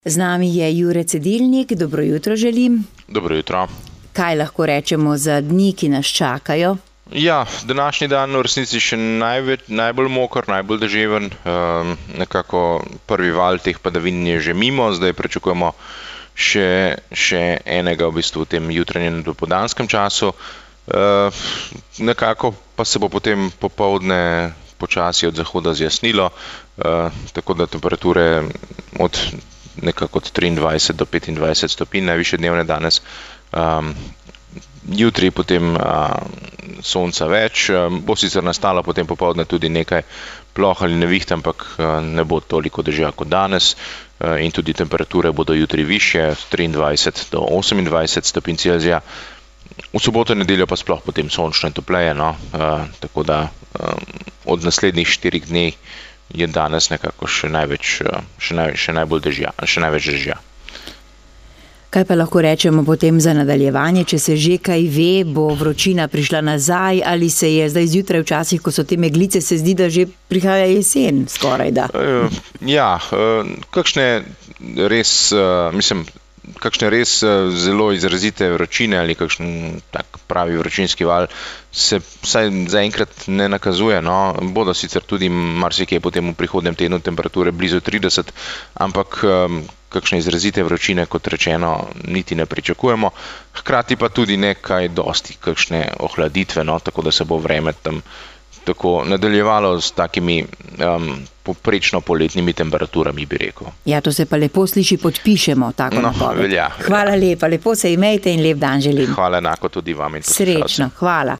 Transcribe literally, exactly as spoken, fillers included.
Z nami je Jure Cedilnik, dobro jutro želim. Dobro jutro. Kaj lahko rečemo za dni, ki nas čakajo? Ja, današnji dan v resnici še največ, najbolj moker, najbolj deževen. Um, nekako prvi val teh padavin je že mimo, zdaj pričakujemo še, še enega v bistvu v tem jutranjem dopoldanskem času. Uh, nekako pa se bo potem popoldne počasi od zahoda zjasnilo, uh, tako da temperature od nekako od triindvajset do petindvajset stopinj, najvišje dnevne danes. Um, jutri potem uh, sonca več, um, bo sicer nastalo potem popoldne tudi nekaj ploh ali neviht, ampak uh, ne bo toliko dežja kot danes uh, in tudi temperature bodo jutri višje, triindvajset do osemindvajset stopinj Celzija. V soboto in nedeljo pa sploh potem sončno in topleje, no, uh, tako da um, od naslednjih štirih dni je danes nekako še največ, še, naj, še najbolj dežja, še največ dežja. Kaj pa lahko rečemo potem za nadaljevanje, če se že kaj ve, bo vročina prišla nazaj ali se je zdaj zjutraj včasih, ko so te meglice, se zdi, da že prihaja jesen skoraj da? Ja, kakšne res, mislim, kakšne res zelo izrazite vročine ali kakšen tak pravi vročinski val se vsaj zaenkrat ne nakazuje, no. Bodo sicer tudi marsikje potem v prihodnjem tednu temperature blizu trideset, ampak um, kakšne izrazite vročine, kot rečeno, niti ne pričakujemo. Hkrati pa tudi nekaj dosti kakšne ohladitve, no, tako da se bo vreme tam tako nadaljevalo s takimi um, poprečno poletnimi temperaturami, bi rekel. Ja, to se pa lepo sliši, podpišemo tako no, napoved. Velja, hvala velja. lepa, lepo se imejte in lep dan želim. Hvala enako tudi vam in tudi srečno, hvala.